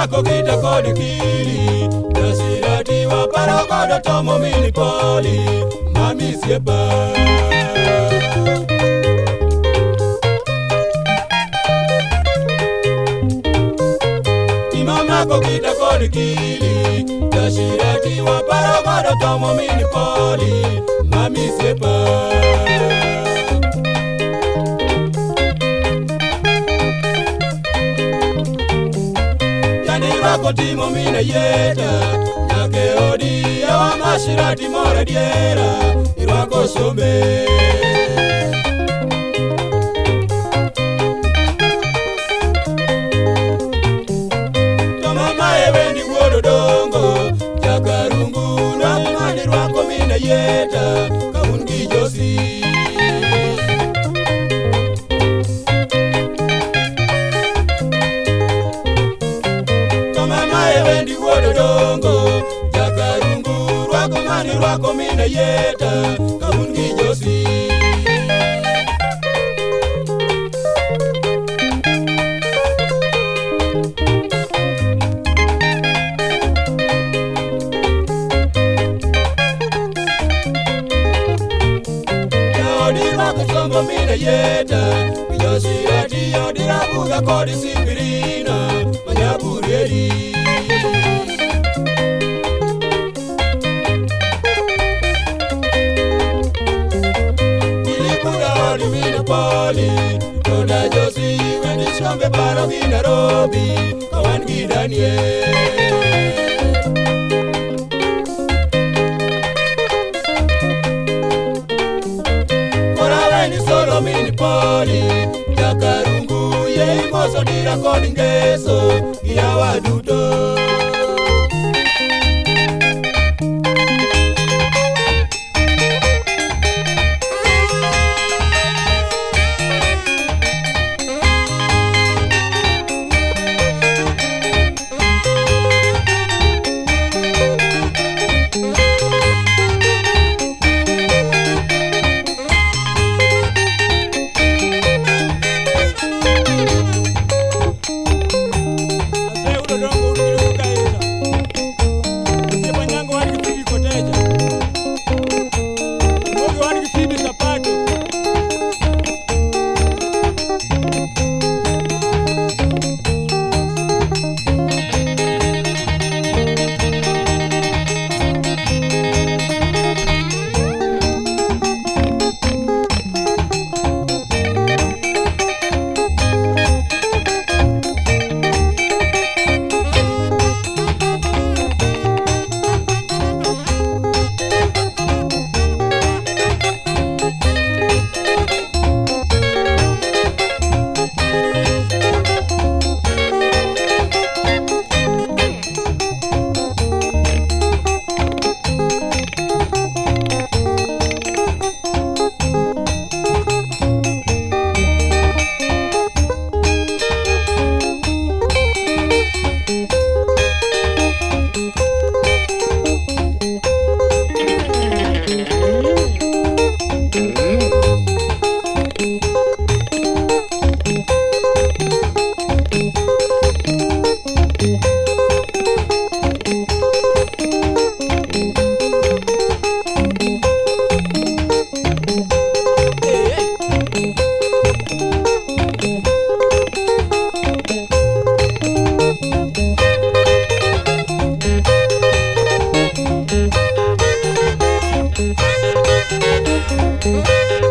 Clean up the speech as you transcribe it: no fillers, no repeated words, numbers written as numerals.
mako kita kodi kili Dasirati wa paro kodo tomo mini poli Mami siepa Ima mako kita kodi kili Dasirati wa paro kodo tomo mini poli Mami siepa Wako timo mina yeta Yake odi ya wa mashirati mora diera Irwako sombe Toma mae wendi wodo dongo Jakarungu Rwako mani rwako mina yeta Kaungi josi Jakarungu rwako mani rwako mina yeta Kaungi josi Odi rwako sombo mina yeta Josi ati odi rabuga kodi sipirina Manyaburieri Poli, Toda Josi, when it's come to Parogi Nairobi, Kawan Daniel. Kora when solo mini poli, Jakarungu, ye moso dira kodingeso, Iawa duto. Thank you.